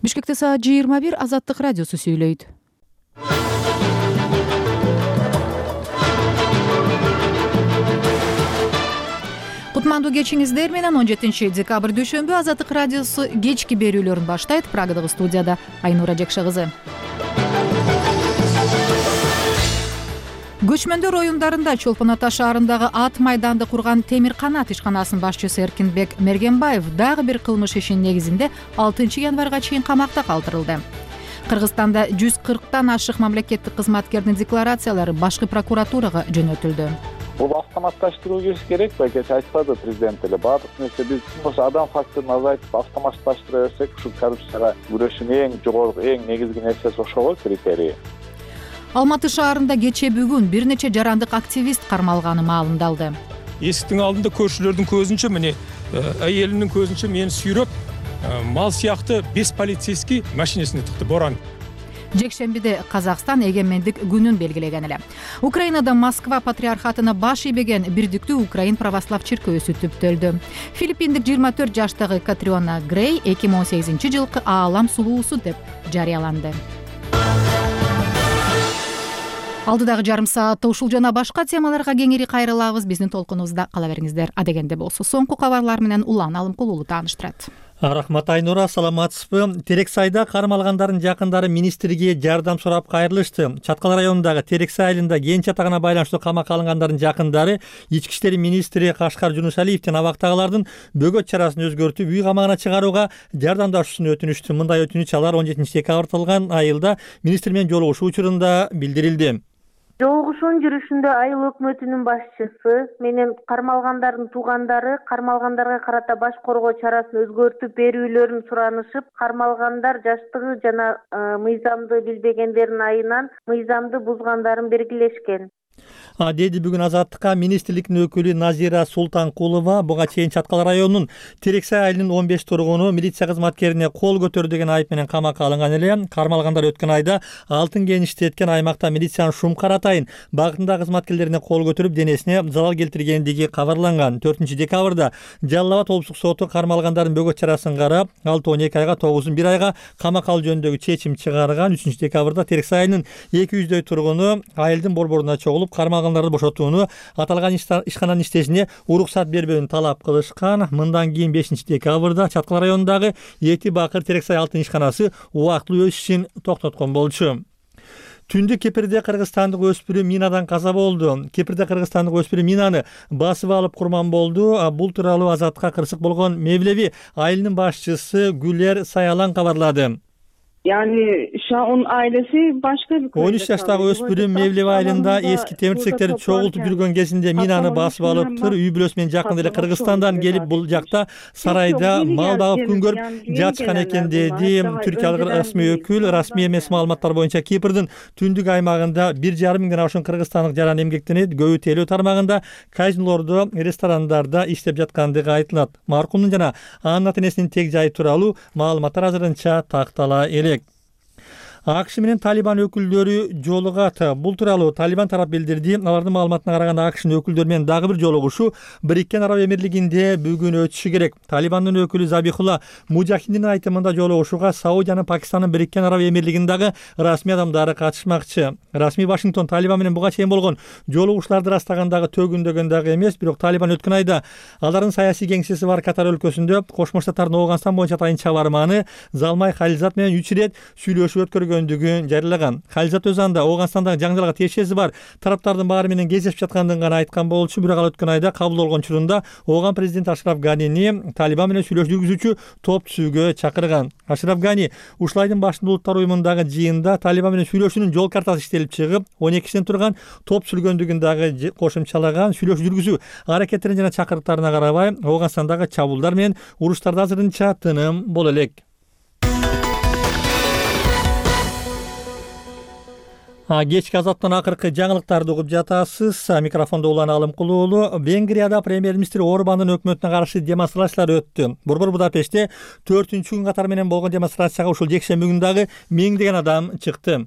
Бишкекте саат 21 Азаттык радиосу сүйлөйт. Кутмандуу кечиңиздер менен 17 декабрь дүйшөмбү Азаттык радиосу кечки берүүлөрүн баштайт. Прагадагы студияда Айнура Жекше кызы. Көчмөндөр оюндарында Чолпон Ата шаарындагы ат майданды курган Темир Канат ишканасынын башчысы Эркинбек Мергенбаев дагы бир кылмыш ишинин негизинде 6 январга чейин камакта калтырылды. Кыргызстанда 140тан ашык мамлекеттик кызматкердин декларациялары башкы прокуратурага жөнөтүлдү. Бул автоматташтыруу керек, байкеч айтпады президент эле. Баардык нерсе биз адам факторун азайтып автоматташтыра берсек, ушу коррупцияга күрөшүүнүн эң жогору, эң негизги нерсеси ошол критерий. Алматы шаарында кече бүгүн бир нече жарандык активист кармалганы маалымдалды. Эсиктин алдында көршүлөрдүн көзүнчө мени айелимдин көзүнчө мени сүйрөп, мал сыяктуу 5 полицейский машинесине тыкты боран. Жекшембиде Казакстан эгемендик күнүн белгилеген эле. Украинада Москва патриархатына баш ийбеген Бирдиктүү Украин православ чиркөөсү түптөлдү. Филиппиндик 24 жаштагы Катриона Грей 2018-жылкы аалам сулуусу деп жарыяланды. Алдыдагы жарым саатта ушул жана башка темаларга кеңири кайрылабыз. Биздин толкунубузда кала бериңиздер. Адегенде болсо соңку кабарлар менен Улан Алымкулуулу тааныштырат. Рахмат Айнура, саламатсызбы? Терексайда кармалгандардын жакындары министрге жардам сурап кайрылышты. Чаткал районундагы Терексай айылында кенч атагына байланыштуу камакка алынгандардын жакындары Ички иштер министри Кашкар Жунушалиевдин абактагылардын бөгөт чарасын өзгөртүп үй камагына чыгарууга жардамдашуусун өтүнүштү. Мындай өтүнүч алар 17 декабрь тылган айылда министр менен жолугушуу учурунда билдирилди. Жолугушуунун жүрүшүндө айыл өкмөтүнүн башчысы менен кармалгандардын туугандары кармалгандарга карата баш коргоо чарасын өзгөртүп берүүлөрүн суранышып, кармалгандар жаштыгы жана мыйзамды билбегендердин айынан мыйзамды бузгандарын белгилешкен. Деди бүгүн Азаттыкка министрликтин өкүлү Назира Султанкулова. Буга чейин Чаткал районунун Терексай айылынын 15 тургуну милиция кызматкерине кол көтөрдү деген айып менен камакка алынган эле. Кармалгандар өткөн айда алтын кеништи эткен аймакта милициянын Шум Каратайын багытындагы кызматкерлерине кол көтөрүп денесине залал келтиргендиги кабарланган. 4 декабрда Жалал Абад облустук соту кармалгандардын бөгөт чарасын карап, 6-12 айга 9-1 айга камакка алуу жөнүндөгү чечим чыгарган. 3 декабрда Терексай айылынын 200дөй тургуну айылдын борборуна чогулуп кармалгандарды бошотууну, аталган ишкананын иштешине уруксат бербөөнү талап кылышкан. Мындан кийин 5 декабрда Чаткал районундагы Эти Бакыр Терексай алтын ишканасы убактылуу өз ишин токтоткон болчу. Түндү Кепирде кыргызстандык өспүрүм минадан каза болду. Кепирде кыргызстандык өспүрүм минаны басып алып курман болду. Бул тууралуу Азатка кырсык болгон Мевлеви айылынын башчысы Гүлер Саялан кабарлады. Yani şu an onun ailesi başka bir 13 жаштагы өспүрүм Мевлеви айылында эски темирчектерди чогултуп жүргөн кезинде минаны басып алыптыр. Үй бүлөсү менен жакында эле Кыргызстандан келип бул жакта сарайда мал багып күн көрүп жатышкан экен деди түркиялык расмий өкүл. Расмий эмес маалыматтар боюнча Кипрдин түндүк аймагында 1,5 миңден ашуун кыргызстандык жаран эмгектенет. Көбү тейлөө тармагында казинолордо, ресторандарда иштеп жаткандыгы айтылат. Маркумдун жана анын ата-энесинин тег жайы тууралуу маалыматтар азырынча тактала элек. АКШ менен Талибан өкүлдөрү жолугат. Бул тууралуу Талибан тарап билдирди. Алардын маалыматына караганда АКШнын өкүлдөрү менен дагы бир жолугушуу Бириккен Араб Эмирлигинде бүгүн өтүшү керек. Талибандын өкүлү Забихулла Мужахиддин айтымында жолугушууга Саудиянын Пакистанын Бириккен Араб Эмирлигиндагы расмий адамдары катышмакчы. Расмий Вашингтон Талибан менен буга чейин болгон жолугушууларды ырастагандагы төгүндөгөн дагы эмес, бирок Талибан өткөн айда алардын саясий кеңсеси бар Катар өлкөсүндө Кошмо Штаттардын Ооганстан боюнча тайынча барманы Залмай Халилзат менен 3 ирет сүйлөшүп өткөргөндүгүн жарыяган. Халилзат өз анда Ооганстандагы жаңжалга тиешеси бар тараптардын баары менен кездешип жаткандыгын гана айткан болчу. Бирок ал өткөн айда кабыл болгон учурунда Ооган президент Ашраф Ганини Талибан менен сүйлөшүү жүргүзүүчү топ түзүүгө чакырган. Ашраф Гани Ушулайдын башындагы улуттар уюмундагы жыйында Талибан менен сүйлөшүүнүн жол картасы иштелип чыгып, 12 кишиден турган топ сүлгөндүгүн дагы кошумчалаган. Сүйлөшүү жүргүзүү аракеттерине жана чакырыктарына карабай Ооганстандагы чабуулдар менен уруштарда азырынча тыным боло элек. Кечки Азаттан акыркы жаңылыктарды угуп жатасыз. Микрофондо Улан Алымкулуулу. Венгрияда премьер-министр Орбандын өкмөтүнө каршы демонстрациялар өттү. Борбор Будапештте 4-күн катары менен болгон демонстрацияга ушул жекшемби күнү дагы миңдеген адам чыкты.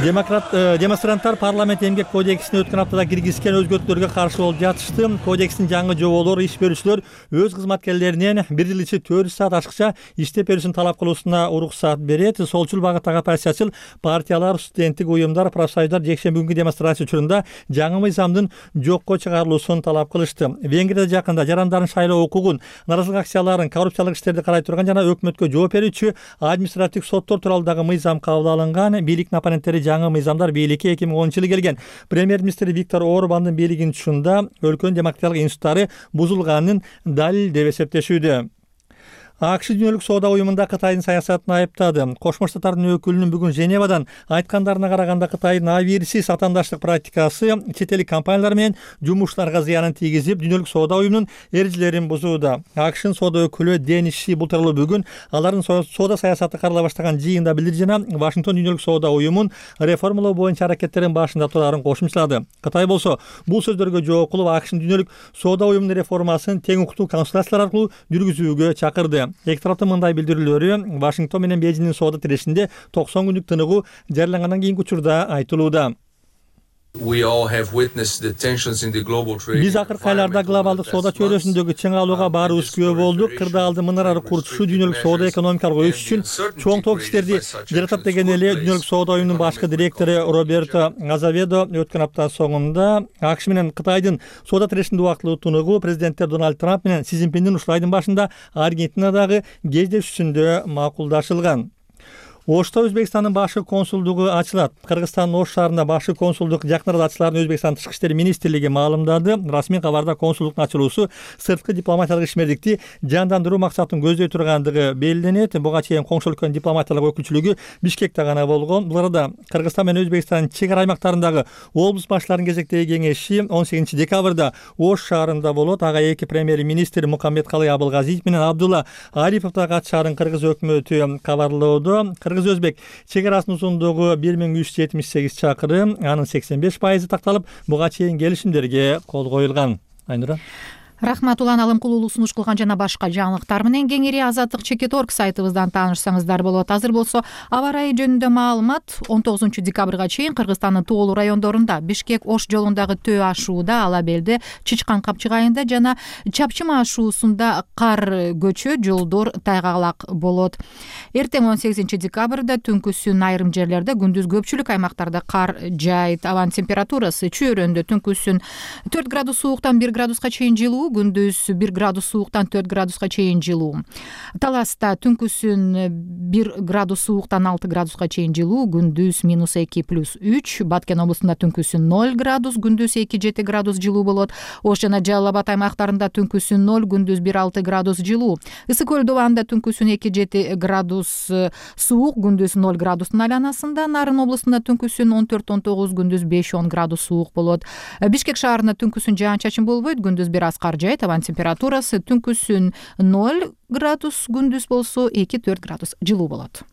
Демонстранттар парламент эмгек кодексине өткөн аптада киргизген өзгөртүүлөргө каршы болуп жатышты. Кодекстин жаңы жоболору иш берүүчүлөр өз кызматкерлеринен 1 жыл ичи 4 саат ашыкча иштеп берүүсүн талап кылуусуна уруксат берет. Солчул багыттагы оппозициячыл партиялар, студенттик уюмдар, профсоюздар жекшемби күнгү демонстрация учурунда жаңы мыйзамдын жокко чыгарылуусун талап кылышты. Венгрияда жакында жарандардын шайлоо укугун, нааразылык акцияларын, коррупциялык иштерди карай турган жана өкмөткө жооп берүүчү административдик соттор тууралуу мыйзам кабыл алынган. Бийликтин оппоненттери жаңы мыйзамдар бийликке 2010-жылы келген премьер-министр Виктор Орбандын бийлигинин учурунда өлкөнүн демократиялык институттары бузулганын далил деп эсептешүүдө. АКШ дүйнөлүк соода уюмунда Кытайдын саясатын айыптады. Кошмо Штаттардын өкүлүнүн бүгүн Женевадан айткандарына караганда Кытайдын абийирсиз атаандаштык практикасы чет элдик компаниялар менен жумушчуларга зыянын тийгизип, дүйнөлүк соода уюмунун эрежелерин бузууда. АКШнын соода өкүлү Денис Ши бул тууралуу бүгүн алардын соода саясаты карала баштаган жыйында билдирди жана Вашингтон дүйнөлүк соода уюмун реформалоо боюнча аракеттерин башында турарын кошумчалады. Кытай болсо бул сөздөргө жооп кылып АКШнын дүйнөлүк соода уюмунун реформасын тең укуктуу консультациялар аркылуу жүргүзүүгө чакырды. Эки тараптын мындай билдирүүлөрү Вашингтон менен Бейжиңдин соода тирешинде 90 күндүк тыныгуу жарыялангандан кийинки учурда айтылууда. Биз акыркы айларда глобалдык соода чөйрөсүндөгү чыңалууга баарыбыз күбө болдук. Кырдаалды мынарары курчушуу дүйнөлүк соода экономикалык өсүш үчүн чоң топ иштерди жаратат деген эле дүйнөлүк соода уюмунун башкы директору Роберто Азаведо өткөн апта соңунда АКШ менен Кытайдын соода тирешинде убактылуу тыныгуу президенттер Дональд Трамп менен Си Цзиньпиндин ушул айдын башында Аргентинадагы кездешүүсүндө макулдашылган. Ошто Өзбекстандын башкы консулдугу ачылат. Кыргызстандын Ош шаарында башкы консулдук жакын арада ачыларын Өзбекстандын тышкы иштер министрлиги маалымдады. Расмий кабарда консулдуктун ачылуусу сырткы дипломатиялык ишмердикти жандандыруу максатын көздөй тургандыгы белгиленет. Буга чейин коңшу өлкөнүн дипломатиялык өкүлчүлүгү Бишкекте гана болгон. Бул арада Кыргызстан менен Өзбекстандын чек ара аймактарындагы облус башларынын кезектеги кеңеши 18 декабрда Ош шаарында болот. Ага эки премьер-министр Мукаммедкалый Абылгазиев менен Абдулла Ариповду катышаарын кыргыз өкмөтү кабарлоодо. Кыргыз-Өзбек чек арасынын узундугу 1378 чакырым, анын 85% такталып, буга чейин келишимдерге кол коюлган. Айнура. Рахмат, Улан Алымкулуулу сунуш кылган жана башка жаңылыктар менен кеңири Азаттык.org сайтыбыздан таанышсаңыздар болот. Азыр болсо аба ырайы жөнүндө маалымат. 19 декабрга чейин Кыргызстандын тоолуу райондорунда Бишкек-Ош жолундагы Төө ашууда, Ала Белде, Чычкан Капчыгайында жана Чапчыма ашуусунда кар көчө, жолдор тайгалак болот. Эртең 18 декабрда түнкүсүн айрым жерлерде, күндүз көпчүлүк аймактарда кар жаайт. Абанын температурасы чөйрөндө түнкүсүн 4 градус сууктан 1 градуска чейин жылуу, күндүз 1 градус сууктан 4 градуска чейин жылуу. Таласта түнкүсүн 1 градус сууктан 6 градуска чейин жылуу, күндүз -2 + 3. Баткен облусунда түнкүсүн 0 градус, күндүз 2-7 градус жылуу болот. Ош жана Жалал Абад аймактарында түнкүсүн 0, күндүз 1-6 градус жылуу. Ысык көл добанында түнкүсүн 2-7 градус суук, күндүз 0 градустун айланасында. Нарын облусунда түнкүсүн 14-19, күндүз 5-10 градус суук болот. Бишкек шаарында түнкүсүн жаан-чачын болбойт, күндүз 1 аз кар жайт. Абанын температурасы түнкүсүн 0 градус, күндүз болсо 2-4 градус жылуу болот.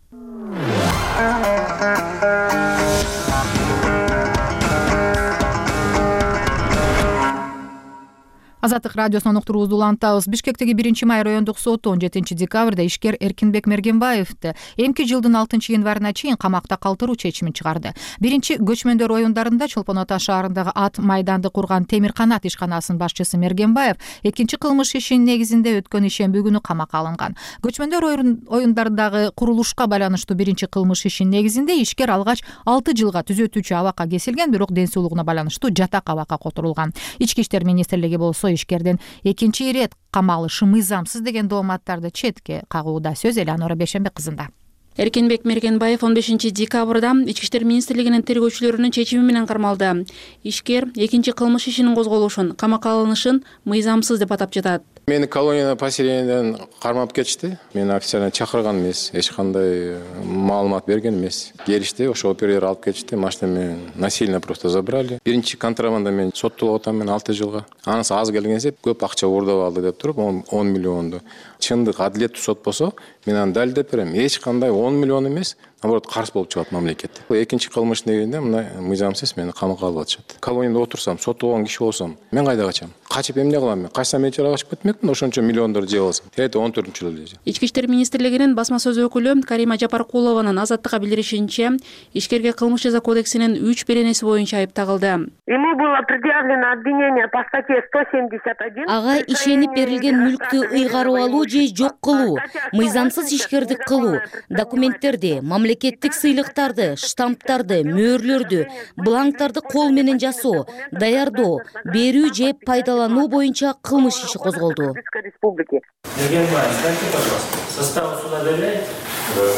Азаттык радиосунан уктуруубузду улантабыз. Бишкектеги 1-май райондук соту 17 декабрда ишкер Эркинбек Мергенбаевди эмки жылдын 6-январына чейин камакта калтыруу чечимин чыгарды. Биринчи көчмөндөр оюндарында Чолпон Ата шаарындагы ат майданды курган Темир Канат ишканасынын башчысы Мергенбаев экинчи кылмыш ишинин негизинде өткөн ишемби күнү камакка алынган. Көчмөндөр оюндарындагы курулушка байланыштуу биринчи кылмыш ишинин негизинде ишкер алгач 6 жылга түзөтүүчү абакка кесилген, бирок ден соолугуна байланыштуу жатак абакка которулган. Ички иштер министрлиги болсо ишкердин экинчи ирет камалышы мыйзамсыз деген дооматтарды четке кагууда. Сөз Элеонора Бейшенбек кызында. Эркинбек Мергенбаев 15 декабрда Ички иштер министрлигинин тергөөчүлөрүнүн чечими менен кармалды. Ишкер экинчи кылмыш ишинин козголушун, камакка алынышын мыйзамсыз деп атап жатат. Мени колонияда поселениеден кармап кетишти. Мени официально чакырган эмес, эч кандай маалымат берген эмес. Келишти, ошо оператор алып кетишти, машина менен насильно просто забрали. Биринчи контрабанда мен соттолуп атам, мен 6 жылга. Анысы аз келген сеп, көп акча уурдап алды деп туруп, 10 миллионду. Чындык адилеттүү сот болсо, мен аны далилдеп берем. Эч кандай 10 миллион эмес, наоборот каршы болуп чыгат мамлекет. Экинчи кылмыш негизинде мына мыйзамсыз мени камакка алып атышат. Колонияда отурсам, соттолгон киши болсом, мен кайда качам? Качып эмне кылам мен? Качсам мен чара качып кетмекмин, ошончо миллиондор жеп алсам. Тегерде 14-жылы эле. Ички иштер министрлигинин басма сөз өкүлү Карима Жапаркулованын Азаттыкка билдиришинче, ишкерге кылмыш жаза кодексинин 3 беренеси боюнча айып тагылды. Ему было предъявлено обвинение по статье 171. Ага ишенип берилген мүлктү ыйгарып алуу же жок кылуу, мыйзамсыз ишкердик кылуу, документтерди, мамлекеттик сыйлыктарды, штамптарды, мөөрлөрдү, бланктарды кол менен жасоо, даярдоо, берүү же пайдалануу боюнча кылмыш иши козголду. Мергенбаев, скажите, пожалуйста, состав суда доверяете? Да.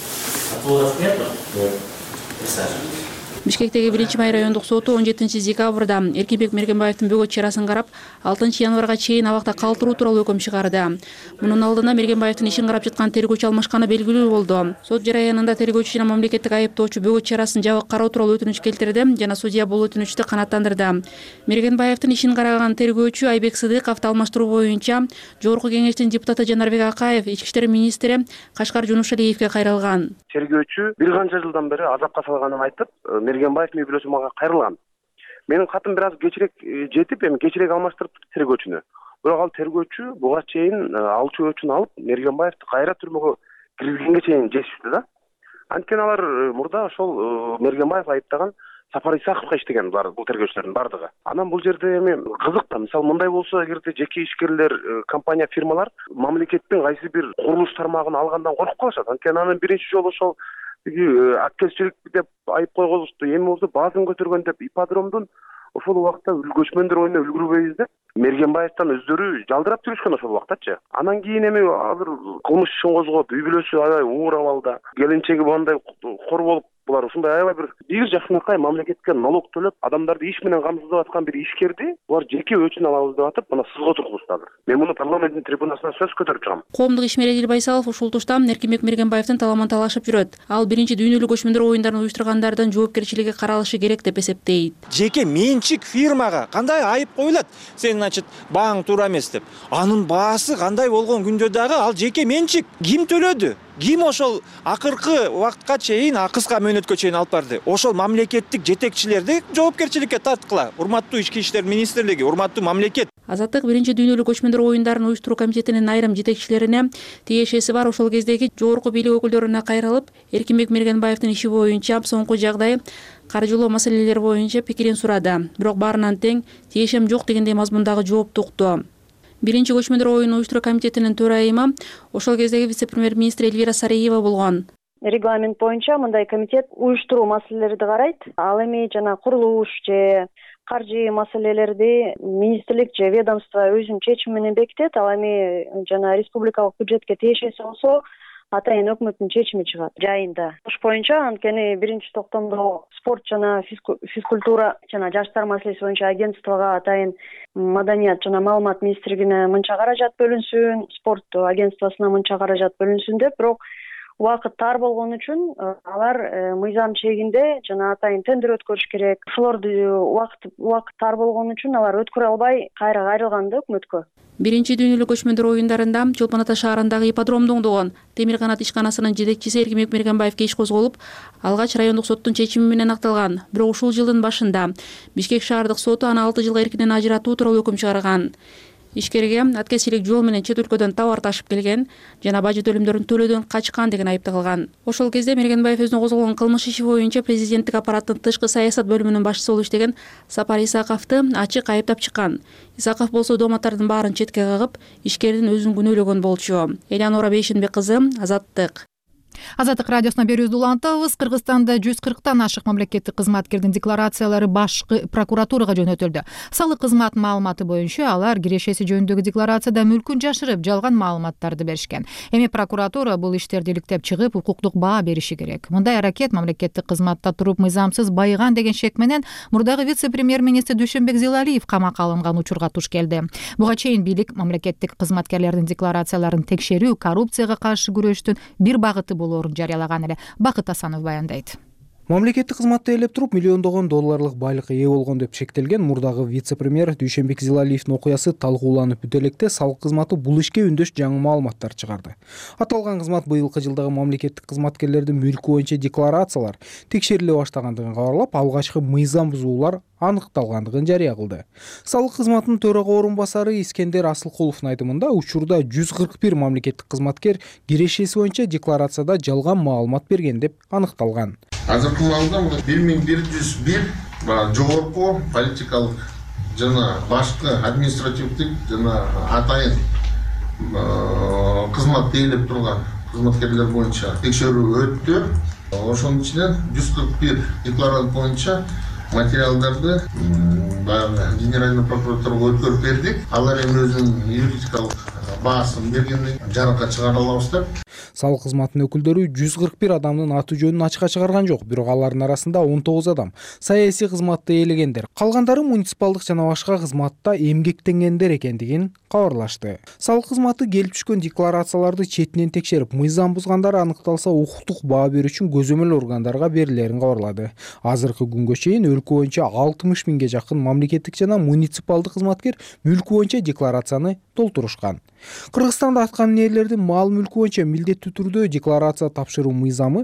Отводов нету? Нет. Присаживайтесь. Бишкектеги 1-Май райондук соту 17 декабрда Эркинбек Мергенбаевдин бөгөт чарасын карап, 6 январга чейин абакта калтыруу тууралуу өкүм чыгарды. Мунун алдында Мергенбаевдин ишин карап жаткан тергөөчү алмашканы белгилүү болду. Сот жараянында тергөөчү жана мамлекеттик айыптоочу бөгөт чарасын жабык кароо тууралуу өтүнүч келтирди жана судья бул өтүнүчтү канааттандырды. Мергенбаевдин ишин караган тергөөчү Айбек Сыдыковду алмаштыруу боюнча Жогорку кеңештин депутаты Жанарбек Акаев ички иштер министри Кашкар Жунушалиевге кайрылган. Тергөөчү бир канча жылдан бери азапка салганын айтып, Мергенбаев үй бүлөсү мага кайрылган. Менин катым бир аз кечирээк жетип, эми кечирээк алмаштырып тергөөчүнү. Бирок ал тергөөчү буга чейин алчу өчүн алып, Мергенбаевди кайра түрмөгө киргизгенге чейин жетишти да. Анткени алар мурда ошол Мергенбаев айыптаган Сапар Исаковго иштеген бул тергөөчүлөрдүн бардыгы. Анан бул жерде эми кызык да, мисалы мындай болсо, эгерде жеке ишкерлер, компания, фирмалар мамлекеттин кайсы бир курулуш тармагын алгандан коркуп калышат. Анткени анын биринчи жолу ошол аккелчилик деп айып койгузушту. Эми болсо баазын көтөргөн деп ипподромдун ошол убакта көчмөндөр оюна үлгүрбөйбүз деп Мергенбаевден өздөрү жалдырап жүрүшкөн ошол убактачы. Анан кийин эми азыр кылмыш ишин козгоп, үй бүлөсү аябай уур абалда, келинчеги мындай кор болуп, булар ушундай аябай бир жакшынакай мамлекетке налог төлөп, адамдарды иш менен камсыздап аткан бир ишкерди булар жеке өчүн алабыз деп атып, мына сызга тургузушту азыр. Мен муну парламенттин трибунасына сөз көтөрүп чыгам. Коомдук ишмер Эдил Байсалов ушул тушта Эркинбек Мергенбаевдин таламын талашып жүрөт. Ал 1-дүйнөлүк көчмөндөр оюндарын уюштургандардын жоопкерчилиги каралышы керек деп эсептейт. Жеке менчик фирмага кандай айып коюлат? Сен, значит, бааң туура эмес деп. Анын баасы кандай болгон күндө дагы ал жеке менчик. Ким төлөдү? Ким ошол акыркы убакытка чейин, кыска мөөнөткө чейин алып барды? Ошол мамлекеттик жетекчилерди жоопкерчиликке тарткыла. Урматтуу ички иштер министрлиги, урматтуу мамлекет. Азаттык 1-дүйнөлүк көчмөндөр оюндарын уюштуруу комитетинин айрым жетекчилерине тиешеси бар ошол кездеги жогорку бийлик өкүлдөрүнө кайрылып, Эркинбек Мергенбаевдин иши боюнча соңку жагдай каржылоо маселелери боюнча пикирин сурады. Бирок баарынан тең тиешем жок дегендей мазмундагы жоопту укту. 1-көчмөндөр оюн уюштуруу комитетинин төрайымы ошол кездеги вице-премьер-министр Эльвира Сариева болгон. Регламент боюнча мындай комитет уюштуруу маселелерди карайт. Ал эми жана курулуш же каржы маселелерди министрлик же ведомство өзүнүн чечими менен бекитет. Ал эми жана республикалык бюджетке тиешеси болсо атайын өкмөттүн чечими чыгат жайында. Ош боюнча анткени 1-токтомдо спорт жана физкультура жана жаштар маселеси боюнча агентствого атайын маданият жана маалымат министрлигине мынча каражат бөлүнсүн, спорт агентствосуна мынча каражат бөлүнсүн деп, бирок убакыт тар болгон үчүн алар мыйзам чегинде жана атайын тендер өткөрүш керек. Ошолорду убакыт тар болгон үчүн алар өткөрө албай кайра кайрылган да өкмөткө. 1-дүйнөлүк көчмөндөр оюндарында Чолпон Ата шаарындагы ипподромдун оңдогон Темир канат ишканасынын жетекчиси Эркинбек Мергенбаевге иш козголуп, алгач райондук соттун чечими менен акталган. Бирок ушул жылдын башында Бишкек шаардык соту аны 6 жылга эркинен ажыратуу тууралуу өкүм чыгарган. Ишкерге аткезчилик жол менен чет өлкөдөн товар ташып келген жана бажы төлөмдөрүн төлөөдөн качкан деген айып тагылган. Ошол кезде Мергенбаев өзүнө козголгон кылмыш иши боюнча президенттик аппараттын тышкы саясат бөлүмүнүн башчысы болуп иштеген Сапар Исаковду ачык айыптап чыккан. Исаков болсо дооматтардын баарын четке кагып, ишкердин өзүн күнөөлөгөн болчу. Элеонора Бейшенбек кызы, Азаттык. Азаттык радиосуна берүүбүздү улантабыз. Кыргызстанда 140тан ашык мамлекеттик кызматкердин декларациялары башкы прокуратурага жөнөтүлдү. Салык кызматынын маалыматы боюнча алар кирешеси жөнүндөгү декларацияда мүлкүн жашырып, жалган маалыматтарды беришкен. Эми прокуратура бул иштерди иликтеп чыгып, укуктук баа бериши керек. Мындай аракет мамлекеттик кызматта туруп мыйзамсыз байыган деген шек менен мурдагы вице-премьер-министр Дүйшөнбек Зилалиев камакка алынган учурга туш келди. Буга чейин бийлик мамлекеттик кызматкерлердин декларацияларын текшерүү коррупцияга каршы күрөштүн бир багыты болоорун жарыялаган эле. Бакыт Асанов баяндайт. Мамлекеттик кызматты ээлеп туруп миллиондогон долларлык байлыкка ээ болгон деп шектелген мурдагы вице-премьер Дүйшөнбек Зилалиевдин окуясы талкууланып бүтө электе салык кызматы бул ишке үндөш жаңы маалыматтар чыгарды. Аталган кызмат быйылкы жылдагы мамлекеттик кызматкерлердин мүлкү боюнча декларациялар текшериле баштагандыгын кабарлап, алгачкы мыйзам бузуулар аныкталгандыгын жарыя кылды. Салык кызматынын төрага орун басары Искендер Асылкуловдун айтымында учурда 141 мамлекеттик кызматкер кирешеси боюнча декларацияда жалган маалымат берген деп аныкталган. Азыркы убакта 1101 жогорку политикалык жана башкы административдик жана атайын кызмат ээлеп турган кызматкерлер боюнча текшерүү өттү. Ошонун ичинен 141 декларант боюнча материалдарды Генеральный прокуратурага өткөрүп бердик. Алар эми өзүнүн юридикалык баасын бергенден жарыкка чыгара алабыз деп. Салык кызматынын өкүлдөрү 141 адамдын аты жөнүн ачыкка чыгарган жок, бирок алардын арасында 19 адам саясий кызматты ээлегендер, калгандары муниципалдык жана башка кызматта эмгектенгендер экендигин кабарлашты. Салык кызматы келип түшкөн декларацияларды четинен текшерип, мыйзам бузгандар аныкталса укуктук баа берүү үчүн көзөмөл органдарга берилерин кабарлады. Азыркы күнгө чейин өлкө боюнча 60 миңге жакын мамлекеттик жана муниципалдык кызматкер мүлкү боюнча декларацияны толтурушкан. Кыргызстанда аткан ээлердин мал мүлкү боюнча милдеттүү түрдө декларация тапшыруу мыйзамы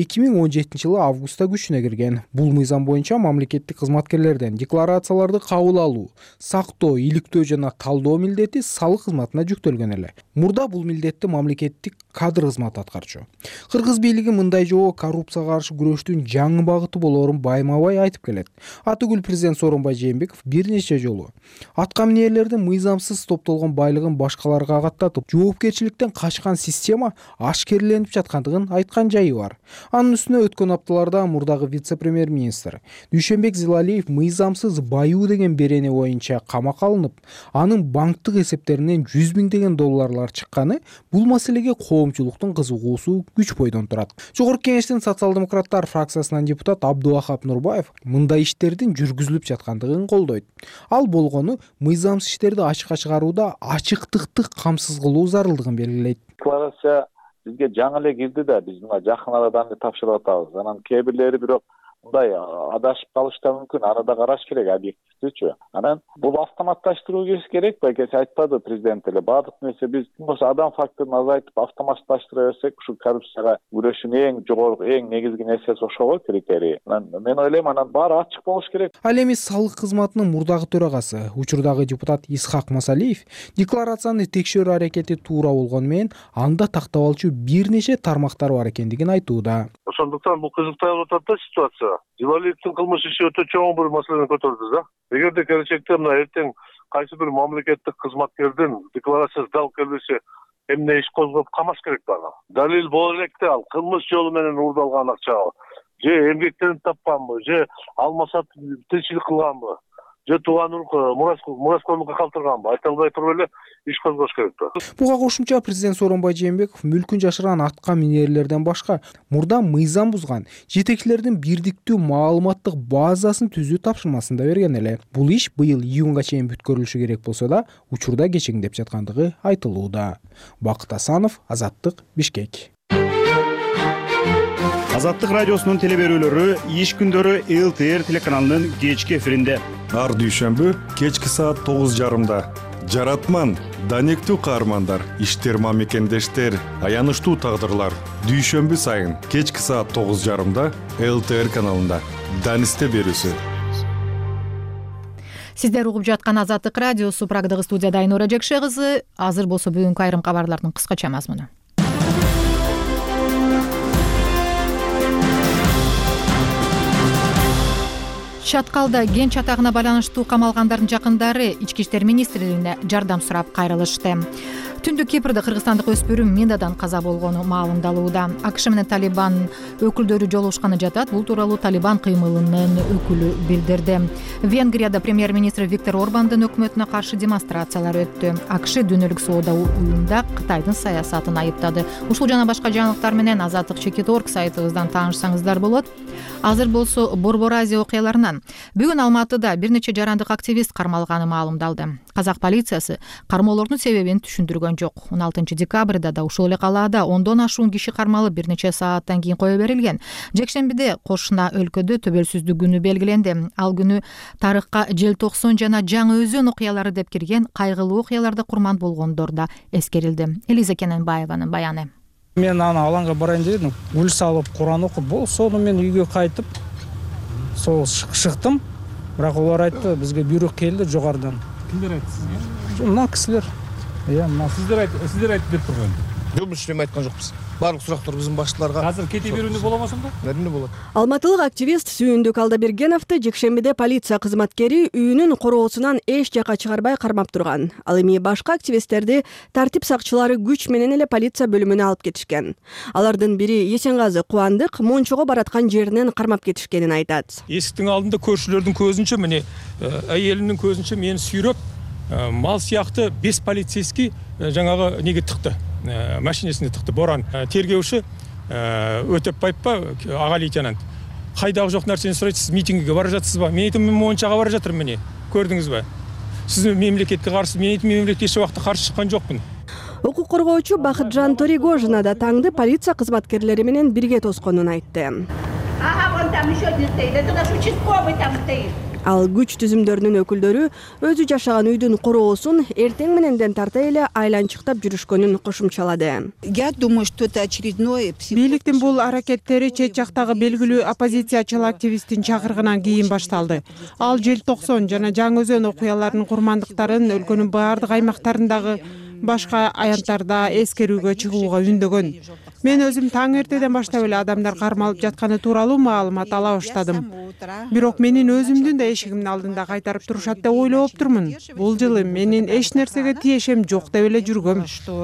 2017 жылы августта күчүнө кирген. Бул мыйзам боюнча мамлекеттик кызматкерлерден декларацияларды кабыл алуу, сактоо, иликтөө жана талдоо милдети салык кызматына жүктөлгөн эле. Мурда бул милдетти мамлекеттик кадр кызматы аткарчу. Кыргыз бийлиги мындай жобо коррупцияга каршы күрөштүн жаңы багыты болоорун байма-бай айтып келет. Атыгүл президент Сооронбай Жээнбеков бир нече жолу аткан ээлердин мыйзамсыз топтолгон байлыгын башкаларга каттатып, жоопкерчиликтен качкан система ашкереленип жаткандыгын айткан жайы бар. Анын үстүнө өткөн апталарда мурдагы вице-премьер-министр Дүйшөнбек Зилалиев мыйзамсыз баюу деген берене боюнча камакка алынып, анын банктык эсептеринен 100 миңдеген долларлар чыкканы бул маселеге коомчулуктун кызыгуусу күч бойдон турат. Жогорку кеңештин социал-демократтар фракциясынан депутат Абдувахап Нурбаев мындай иштердин жүргүзүлүп жаткандыгын колдойт. Ал болгону мыйзамсыз иштерди ачыкка чыгарууда ачыктыкты камсыз кылуу зарылдыгын белгилейт. Декларация бизге жаңы эле кирди да, биз мына жакын арада тапшырып атабыз. Анан кээ бирлери бирок мындай адашып калышы мүмкүн, аны да караш керек объективдүүчү. Анан бул автоматташтыруу керек, байкеси айтпады президент эле. Баардык нерсе биз болсо адам факторун азайтып автоматташтыра берсек, ушу коррупцияга күрөшүүнүн эң жогорку, эң негизги нерсеси ошол го критерий. Мен ойлойм, анан баары ачык болуш керек. Ал эми салык кызматынын мурдагы төрагасы, учурдагы депутат Исхак Масалиев декларацияны текшерүү аракети туура болгону менен анда тактап алчу бир нече тармактар бар экендигин айтууда. Ошондуктан бул кызыктанып атат да ситуация. Зилалиевдин кылмыш иши өтө чоң бир маселени көтөрдү да. Эгерде келечекте мына эртең кайсы бир мамлекеттик кызматкердин декларациясы дал келбесе, эмне иш козгоп камаш керек дагы. Далил боло электе ал кылмыш жолу менен уурдалган акча, же эмгектенип тапканбы, же алмаса тынччылык кылганбы, же тууган мураскорлукка калтырганбы, айта албай туруп эле иш козгош керек да. Буга кошумча президент Сооронбай Жээнбеков мүлкүн жашырган атка минерлерден башка мурда мыйзам бузган жетекчилердин бирдиктүү маалыматтык базасын түзүү тапшырмасын да берген эле. Бул иш быйыл июнга чейин бүткөрүлүшү керек болсо да, учурда кечеңдеп жаткандыгы айтылууда. Бакыт Асанов, Азаттык, Бишкек. Азаттык радиосунун телеберүүлөрү иш күндөрү ЛТР телеканалынын кечки эфиринде. Ар дүйшөмбү кечки саат 9:30. Жаратман, данектүү каармандар, иштерма мекендештер, аянычтуу тагдырлар. Дүйшөмбү сайын кечки саат 9:30 ЛТР каналында. Данисте берүүсү. Сиздер угуп жаткан Азаттык радиосу, Прагдагы студияда Айнура Жекше кызы. Азыр болсо бүгүнкү айрым кабарлардын кыскача мазмуну. Чаткалда ген чатагына байланыштуу камалгандардын жакындары Ички иштер министрлигине жардам сурап кайрылышты. Түндүк Кипрде кыргызстандык өспүрүм минадан каза болгону маалымдалууда. АКШ менен Талибан өкүлдөрү жолугушканы жатат. Бул тууралуу Талибан кыймылынын өкүлү билдирди. Венгрияда премьер-министр Виктор Орбандын өкмөтүнө каршы демонстрациялар өттү. АКШ Дүйнөлүк соода уюмунда Кытайдын саясатын айыптады. Ушул жана башка жаңылыктар менен Азаттык.org сайтыбыздан таанышсаңыздар болот. Азыр болсо Борбор Азия окуяларынан. Бүгүн Алматыда бир нече жарандык активист кармалганы маалымдалды. Казак полициясы кармоолордун себебин түшүндүргөн болгон жок. 16 декабрда да ушул эле калаада 10дон ашуун киши кармалып бир нече сааттан кийин кое берилген. Жекшембиде кошуна өлкөдө төбөлсүздүк күнү белгиленди. Ал күнү тарыхка желтоқсон жана жаңы өзөн окуялары деп кирген кайгылуу окуяларда курман болгондор да эскерилди. Элиза Кененбаеванын баяны. Мен аны алаңга барайын дедим, гүл салып, Куран окуп, соны мен үйгө кайтып, сол шыктым. Бирок олар айтты, бизге буйрук келди жогордан. Кимдер айтты сизге? Мына кисилер. Мына сиздер айтты деп турган. Жок, биз эчтеме айткан жокпуз. Барлык сурактар биздин башчыларга. Азыр кете берүүнү боло ма сонда? Эмне болот? Алматылык активист Сүйүндүк Алдабергеновду жекшембиде полиция кызматкери үйүнүн короосунан эч жака чыгарбай кармап турган. Ал эми башка активисттерди тартип сакчылары күч менен эле полиция бөлүмүнө алып кетишкен. Алардын бири Есенгазы Кубандык Мончого бараткан жеринен кармап кетишкенин айтат. Эсиктин алдында көршүлөрдүн көзүнчө міне айелинин көзүнчө мени сүйрөп мал сыяктуу 5 полицейский жаңагы неге тыкты. Машинесине тыкты. Боран тергеуші Өтепбаев па аға лейтенант. Кайдагы жок нерсени сурайт, сиз митингге бара жатсыз ба? Мен айтам, мен Мончага бара жатырмын міне. Көрдүңүз ба? Сиз мемлекетке каршы, мен айтам, мемлекетке эч убакта каршы чыккан жокмун. Укук коргоочу Бакытжан Торигожина да таңды полиция кызматкерлери менен бирге тосконун айтты. Вон там еще один стоит, это наш участковый там стоит. Ал күч түзүмдөрүнүн өкүлдөрү өзү жашаган үйдүн короосун эртең мененден тарта эле айланчыктап жүрүшкөнүн кошумчалады. Я думаю, что это очередное. Бийликтин бул аракеттери чет жактагы белгилүү оппозициячыл активисттин чакырыгынан кийин башталды. Ал желтоқсон жана жаңы өзөн окуяларынын курмандыктарын өлкөнүн баардык аймактарындагы башка аянттарда эскерүүгө чыгууга үндөгөн. Мен өзүм таң эртеден баштап эле адамдар кармалып жатканы тууралуу маалымат ала баштадым. Бирок менин өзүмдүн да эшигимдин алдында кайтарып турушат деп ойлоп турмун. Бул жылы менин эч нерсеге тиешем жок деп эле жүргөм.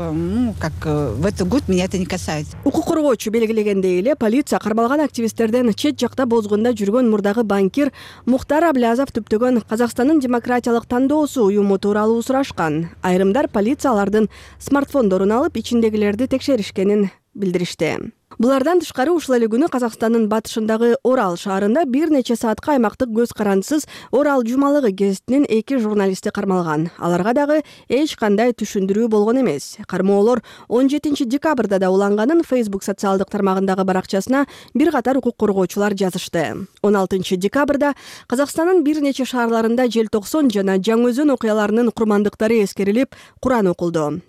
Как в этот год меня это не касается. Укук коргоочу белгилегендей эле полиция кармалган активисттерден чет жакта бозгунда жүргөн мурдагы банкир Мухтар Аблязов түптөгөн Казакстандын демократиялык тандоосу уюму тууралуу сурашкан. Айрымдар полиция алардын смартфондорун алып, ичиндегилерди текшеришкенин билдиришти. Булардан тышкары ушул эле күнү Казакстандын батышындагы Орал шаарында бир нече саатка аймактык көз карандысыз Орал жумалыгы гезитинин 2 журналисти кармалган. Аларга дагы эч кандай түшүндүрүү болгон эмес. Кармоолор 17 декабрда да уланганын Facebook социалдык тармагындагы баракчасына бир катар укук коргоочулар жазышты. 16 декабрда Казакстандын бир нече шаарларында желтоқсон жана жаңы өзөн окуяларынын курмандыктары эскерилип, Куран окулду.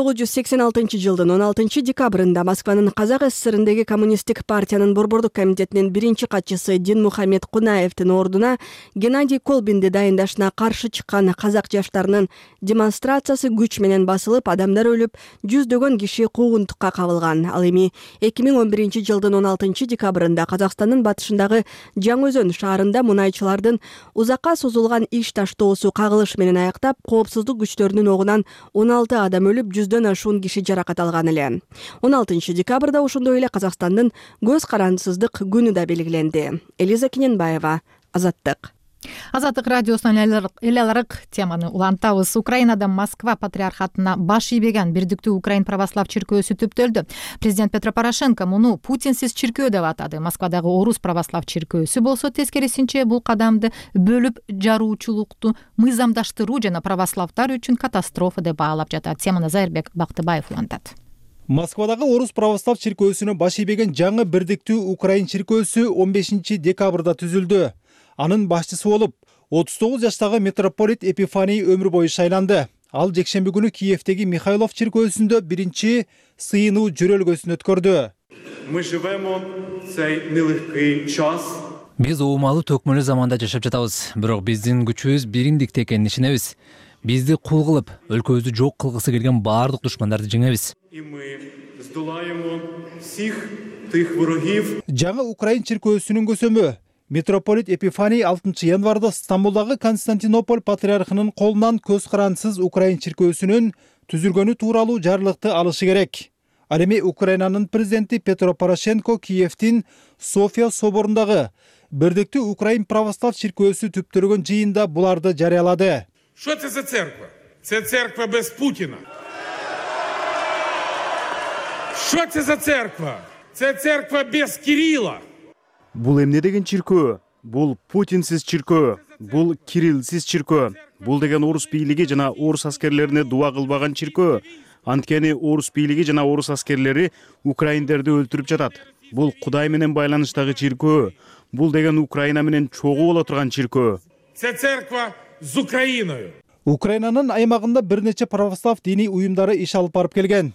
1986 жылдын 16 декабрында Москванын Казак ССР коммунисттик партиянын борбордук комитетинин биринчи катчысы Динмухамед Кунаевдин ордуна Геннадий Колбинди дайындашына каршы чыккан казак жаштарынын демонстрациясы күч менен басылып, адамдар өлүп, жүздөгөн киши куугунтукка кабылган. Ал эми 2011 жылдын 16 декабрында Казакстандын батышындагы Жаңы Өзөн шаарында мунайчылардын узакка созулган иш таштоосу кагылыш менен аяктап, коопсуздук күчтөрүнүн огунан 16 адам өлүп, 100дөн ашуун киши жаракат алган эле. 16 декабрда ошондой Казакстандын көз карандысыздык күнү да белгиленди. Элиза Кененбаева, Азаттык. Азаттык радиосунун эл аларык теманы улантабыз. Украинада Москва патриархатына баш ийбеген бирдиктүү Украин православ чиркөөсү түптөлдү. Президент Петро Порошенко муну Путинсиз чиркөө деп атады. Москвадагы Орус православ чиркөөсү болсо тескерисинче бул кадамды бөлүп жаруучулукту мыйзамдаштыруу жана православдар үчүн катастрофа деп баалап жатат. Теманы Зайырбек Бактыбаев улантат. Москвадагы Орус православ чиркөөсүнө баш ийбеген жаңы бирдиктүү Украин чиркөөсү 15 декабрда түзүлдү. Анын башчысы болуп 39 жаштагы митрополит Эпифаний өмүр бою шайланды. Ал жекшемби күнү Киевдеги Михайлов чиркөөсүндө биринчи сыйынуу жөрөлгөсүн өткөрдү. Биз уумалуу төкмөлүү заманда жашап жатабыз, бирок биздин күчүбүз бириндикте экенин ишенебиз. Бизди кул кылып, өлкөбүздү жок кылгысы келген баардык душмандарды жеңебиз. Жаңы Украин чиркөөсүнүн көсөмү митрополит Эпифаний 6 январда Стамбулдагы Константинополь патриархынын колунан көз карандысыз Украин чиркөөсүнүн түзүлгөнү тууралуу жарлыкты алышы керек. Ал эми Украинанын президенти Петро Порошенко Киевдин София соборундагы бирдиктүү Украин православ чиркөөсү түптөргөн жыйында буларды жарыялады. Що це за церква? Це церква без Путіна. Що це за церква? Це церква без Кирила. Бул эмне деген чиркөө? Бул Путинсиз чиркөө, бул Кириллсиз чиркөө. Бул деген орус бийлиги жана орус аскерлерине дуа кылбаган чиркөө. Анткени орус бийлиги жана орус аскерлери украиндерди өлтүрүп жатат. Бул Кудай менен байланыштагы чиркөө. Бул деген Украина менен чогуу боло турган чиркөө. Це церква з Україною. Украинанын аймагында бир нече православ диний уюмдары иш алып барып келген.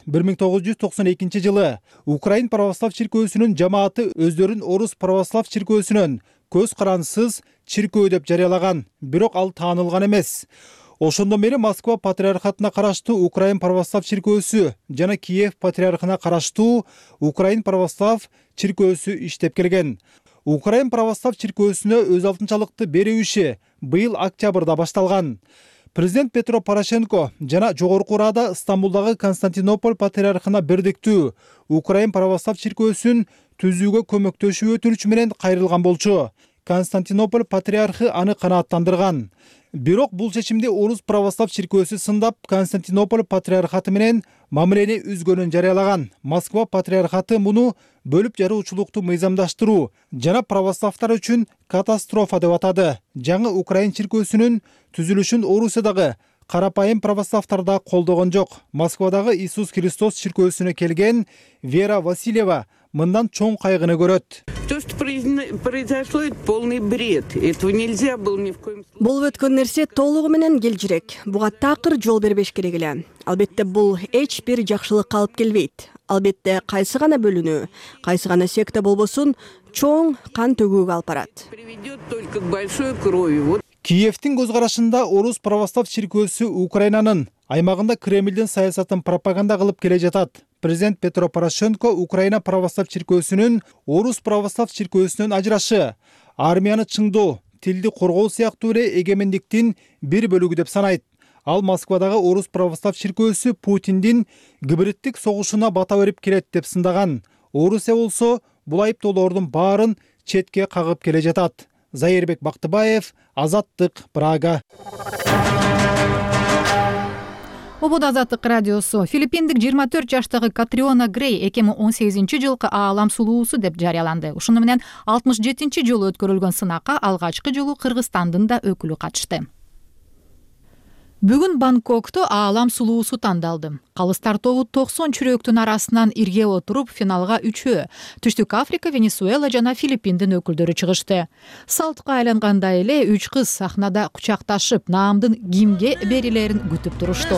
1992 жылы Украин православ чиркөөсүнүн жамааты өздөрүн орус православ чиркөөсүнөн көз карансыз чиркөө деп жарыялаган, бирок ал таанылган эмес. Ошондон бери Москва патриархатына караштуу Украин православ чиркөөсү жана Киев патриархына караштуу Украин православ чиркөөсү иштеп келген. Украин православ чиркөөсүнө өз алтынчалыкты берүү иши быйыл октябрда башталган. Президент Петро Порошенко жана Жогорку Рада Стамбулдагы Константинополь патриархына бирдиктүү Украин православ чиркөөсүн түзүүгө көмөктөшүү өтүнүчү менен кайрылган болчу. Константинополь патриархы аны канааттандырган. Бирок бул чечимди орус православ чиркөөсү сындап, Константинополь патриархаты менен мамилени үзгөнүн жарыялаган. Москва патриархаты муну бөлүп жаруучулукту мыйзамдаштыруу жана православдар үчүн катастрофа деп атады. Жаңы Украин чиркөөсүнүн түзүлүшүн Орусиядагы карапайым православдар да колдогон жок. Москвадагы Иисус Христос чиркөөсүнө келген Вера Васильева мындан чоң кайгыны көрөт. То, что произошло, это полный бред. Этого нельзя было ни в коем случае. Болуп өткөн нерсе толугу менен келжирек. Буга такыр жол бербеш керек эле. Албетте бул эч бир жакшылыкка алып келбейт. Албетте кайсы гана бөлүнүү, кайсы гана секта болбосун чоң кан төгүүгө алып барат. Приведет только к большой крови. Киевтин көз карашында орус православ чиркөөсү Украинанын аймагында Кремлдин саясатын пропаганда кылып келе жатат. Президент Петро Порошенко Украина православ чиркөөсүнүн орус православ чиркөөсүнөн ажырашы, армияны чыңдоо, тилди коргоо сыяктуу эле эгемендиктин бир бөлүгү деп санайт. Ал Москвадагы орус православ чиркөөсү Путиндин гибридтик согушуна бата берип келет деп сындаган. Орусия болсо бул айыптоолордун баарын четке кагып келе жатат. Зайырбек Бактыбаев, Азаттык, Прага. Обод Азаттык радиосу. Филиппиндик 24 жаштагы Катриона Грей 2018 жылкы аалам сулуусу деп жарыяланды. Ушуну менен 67 жолу өткөрүлгөн сынакка алгачкы жолу Кыргызстандын да өкүлү катышты. Бүгүн Бангкокто аалам сулуусу тандалды. Калыстар тобу 90 чүрөктүн арасынан ирге отуруп финалга 3-өө Түштүк Африка, Венесуэла жана Филиппиндин өкүлдөрү чыгышты. Салтка айлангандай эле 3 кыз сахнада кучакташып, наамдын кимге берилерин күтүп турушту.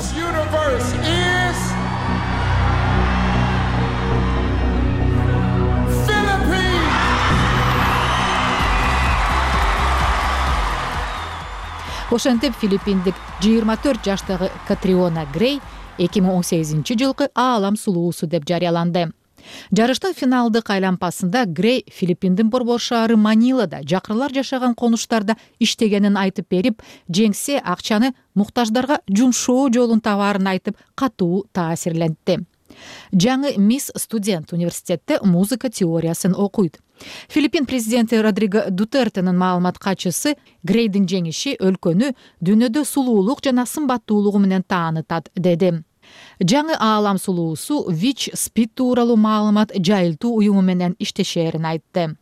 Ошентип Филиппиндик 24 жаштагы Катриона Грей 2018 жылкы аалам сулуусу деп жарыяланды. Жарыштын финалдык айлампасында Грей Филиппиндин борбор шаары Манилада жакырлар жашаган конуштарда иштегенин айтып берип, жеңсе акчаны муктаждарга жумшоо жолун табаарын айтып, катуу таасирлентти. Жаңы мисс студент университетте музыка теориясын окуйт. Филиппин президенти Родриго Дутертенин маалымат катчысы Грейдин жеңиши өлкөнү дүйнөдө сулуулук жана сымбаттуулугу менен таанытат деди. Жаңы аалам сулуусу ВИЧ СПИД тууралуу маалымат жайылтуу уюму менен иштешерин айтты.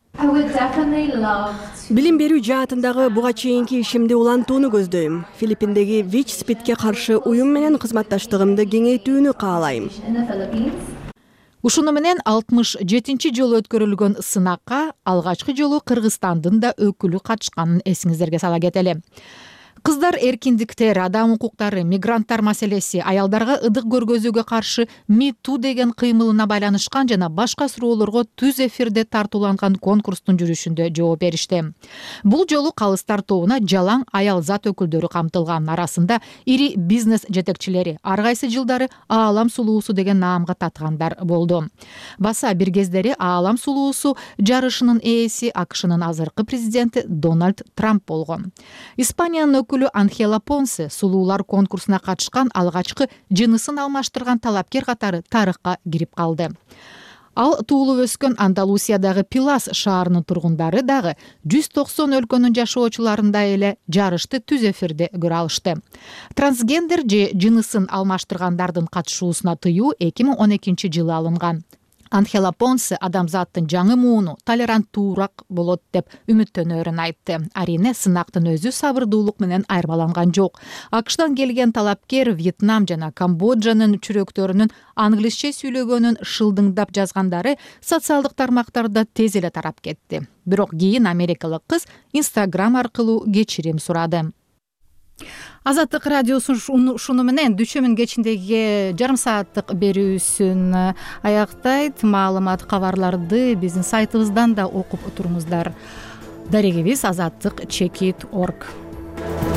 Билим берүү жаатындагы буга чейинки ишимди улантууну көздөйм. Филиппиндеги ВИЧ СПИДке каршы уюм менен кызматташтыгымды кеңейтүүнү каалайм. Ушуну менен 67 жолу өткөрүлгөн сынакка алгачкы жолу Кыргызстандын да өкүлү катышканын эсиңиздерге сала кетели. Кыздар эркиндиктер, адам укуктары, мигранттар маселеси, аялдарга ыдык көргөзүүгө каршы МИТУ деген кыймылына байланышкан жана башка суроолорго түз эфирде тартууланган конкурстун жүрүшүндө жооп беришти. Бул жолу калыстар тобуна жалаң аял зат өкүлдөрү камтылган, арасында ири бизнес жетекчилери, ар кайсы жылдары аалам сулуусу деген наамга таткандар болду. Баса бир кездери аалам сулуусу жарышынын ээси АКШнын азыркы президенти Дональд Трамп болгон. Испаниянын өкүлү Анхела Понсе сулуулар конкурсуна катышкан алгачкы жынысын алмаштырган талапкер катары тарыхка кирип калды. Ал туулуп өскөн Андалусиядагы Пилас шаарынын тургундары дагы 190 өлкөнүн жашоочуларындай эле жарышты түз эфирде көрө алышты. Трансгендер же жынысын алмаштыргандардын катышуусуна тыюу 2012 жылы алынган. Анхела Понсе адамзаттын жаңы мууну толеранттуураак болот деп үмүттөнөрүн айтты. Арине сынактын өзү сабырдуулук менен айырмаланган жок. АКШдан келген талапкер Вьетнам жана Камбоджанын чүрөктөрүнүн англисче сүйлөгөнүн шылдыңдап жазгандары социалдык тармактарда тез эле тарап кетти. Бирок кийин америкалык кыз Instagram аркылуу кечирим сурады. Азаттык радиосу ушуну менен дүйшөмүн кечиндеги жарым сааттык берүүсүн аяктайт. Маалымат, кабарларды биздин сайтыбыздан да окуп туруңуздар. Дарегибиз azattik.org.